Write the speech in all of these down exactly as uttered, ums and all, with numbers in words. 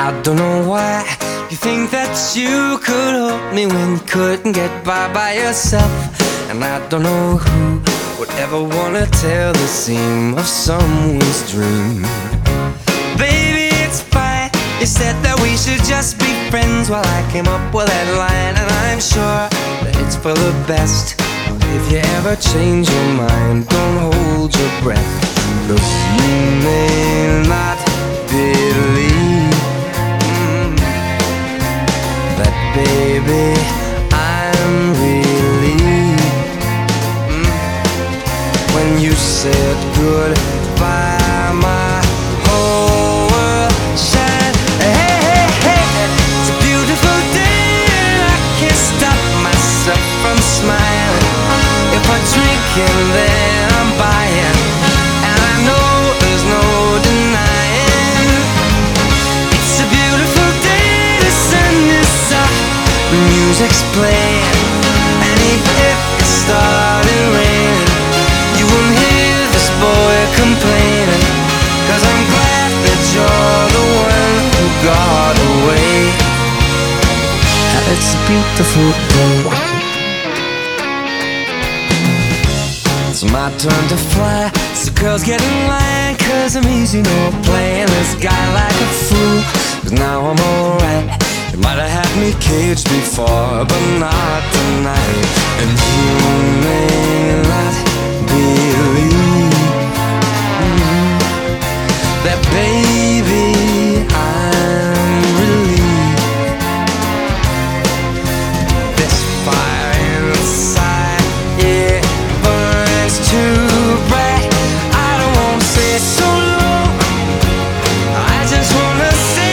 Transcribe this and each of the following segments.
I don't know why you think that you could help me when you couldn't get by by yourself. And I don't know who would ever wanna tell the seam of someone's dream. Baby, it's fine. You said that we should just be friends while I came up with that line. And I'm sure that it's for the best. But if you ever change your mind, don't hold your breath. 'Cause you may not believe mm, that, baby, I'm relieved mm, when you said goodbye, my whole world shined. Hey, hey, hey, it's a beautiful day and I can't stop myself from smiling. If I drink and then I'm buying, and I know there's no denying. It's a beautiful day, the sun is up, the music's playing, and even if it started raining, you won't hear this boy complaining. 'Cause I'm glad that you're the one who got away. It's a beautiful day. It's my turn to fly, so girls get in line, 'cause I'm easy, no playing this guy like a fool. 'Cause now I'm alright. You might have had me caged before, but not tonight. And you may not believe mm, that, baby, I'm relieved. This fire inside, yeah, burns too bright. I don't wanna say so long, I just wanna say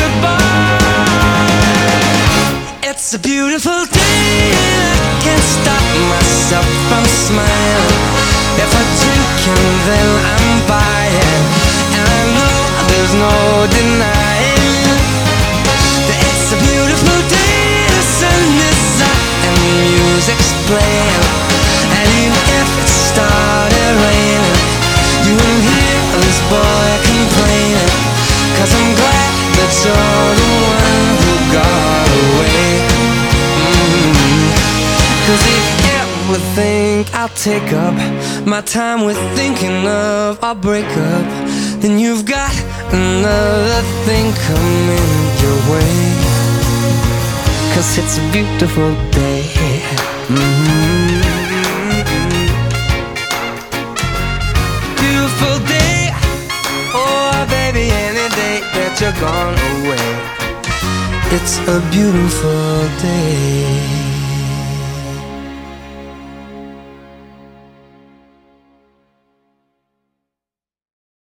goodbye. It's a beautiful day and I can't stop myself from smiling. If I drink and then I'm buying, and I know there's no denying that it's a beautiful day, the sun is up and the music's playing. And even if it started raining, you won't hear this boy complaining. 'Cause I'm glad that you're the one who got away. mm-hmm. 'Cause if you ever think I'll take up my time with thinking of our breakup, then you've got another thing coming your way. 'Cause it's a beautiful day. mm-hmm. Beautiful day, oh baby, any day that you're gone away. It's a beautiful day.